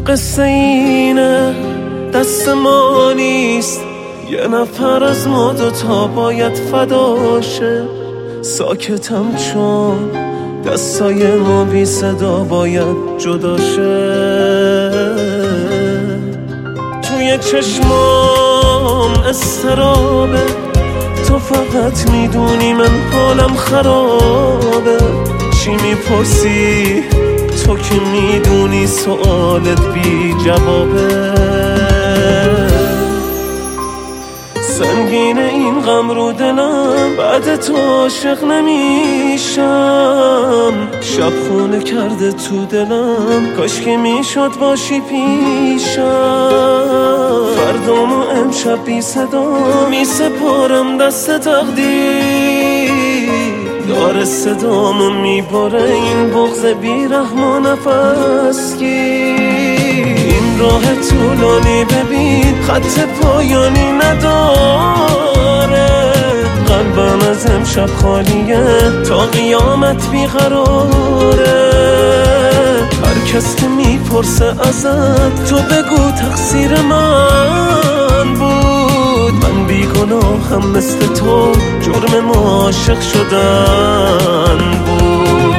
قصه اینه دست ما نیست، یه نفر از ما دوتا باید فداشه. ساکتم چون دستای ما بی صدا باید جداشه. توی چشمام استرابه، تو فقط میدونی من حالم خرابه. چی میپرسی تو که میدونی سوالت بی جوابه. سنگینه این غم رو دلم، بعد تو عاشق نمیشم. شب خونه کرده تو دلم، کاش که میشد باشی پیشم. فردامو امشب بی صدا میسپارم دست تقدیر. داره صدامو میباره این بغض بیرحم و نفس گیر. این راه طولانی ببین خط پایانی نداره. قلبم از امشب خالیه تا قیامت بیقراره. هر کس که میپرسه ازت تو بگو تقصیر من بود. من بیگناهم مثل تو، جرم ما عاشق شدن بود.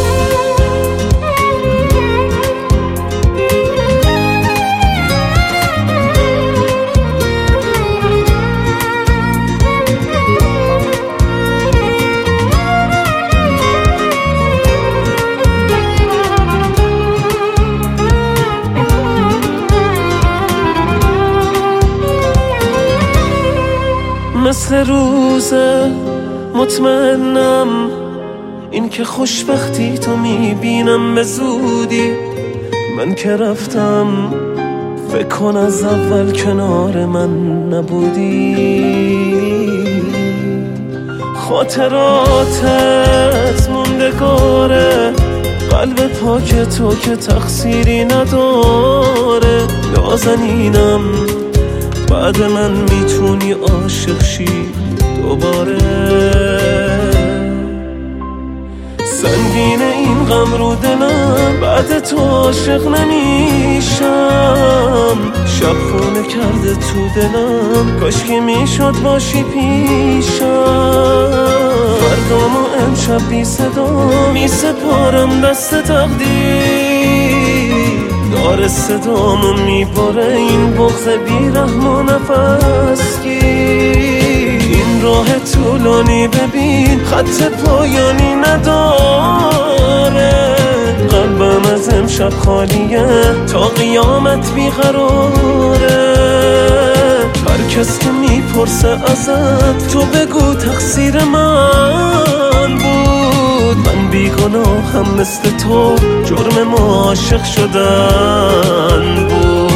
مثل روزه مطمئنم این که خوشبختی تو میبینم به زودی. من که رفتم فکر کن از اول کنار من نبودی. خاطراتت موندگاره، قلب پاک تو که تقصیری نداره. نازنینم بعد من میتونی عاشق شی دوباره. سنگینه این غم رو دلم، بعد تو عاشق نمیشم. شب خونه کرده تو دلم، کاش که میشد باشی پیشم. فردامو امشب بی صدا میسپارم دست تقدیر. داره صدامو میباره این بغض بیرحم و نفس گیر. این راه طولانی ببین خط پایانی نداره. قلبم از امشب خالیه تا قیامت بیقراره. هر کس که میپرسه ازت تو بگو تقصیر من بود. من بیگناهم مثل تو، جرم ما عاشق شدن بود.